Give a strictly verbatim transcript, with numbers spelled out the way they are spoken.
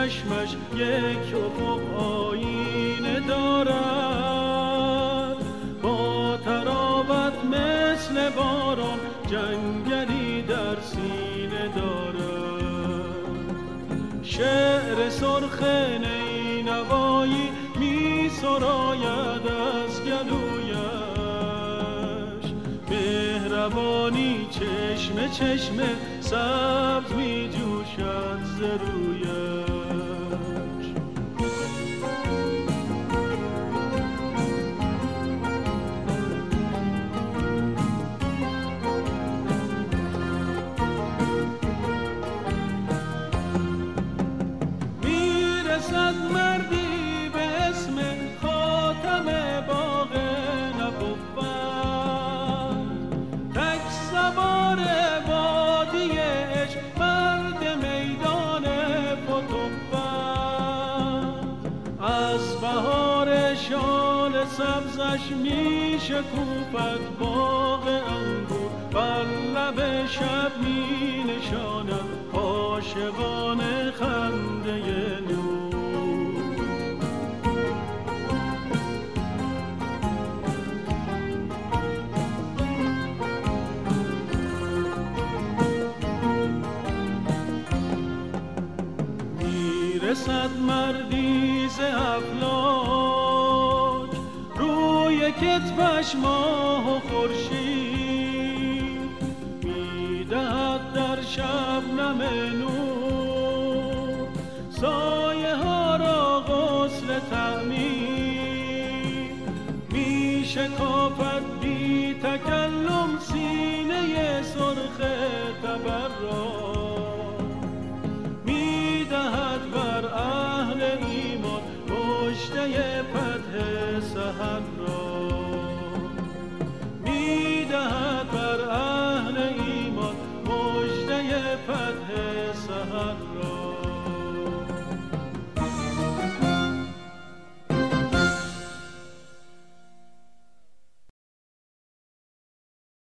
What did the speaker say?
چشمش یک افق آینه دارد، با تراوت مثل باران جنگلی در سینه دارد. شعر سرخ نینوایی می سراید از گلویش، مهربانی چشم چشم سبز می جوشد ز رویش. میرسد مردی به اسم خاتم باغ نبوت، تک سوار وادی عشق، مرد میدان فتوت. از بهار شال سبزش می شکوفد باغ انگور، بر لب شب می نشاند عاشقان خنده نور. میرسد مردی ز افلاک، روی کتفش ماه و خورشید، میدهد در شبنم نور، سایه ها را غسل تعمیر. می شکافد بی تکلم سینه سرخ تبر را، میدهد بر اهل ایمان مژده فتح سحر را.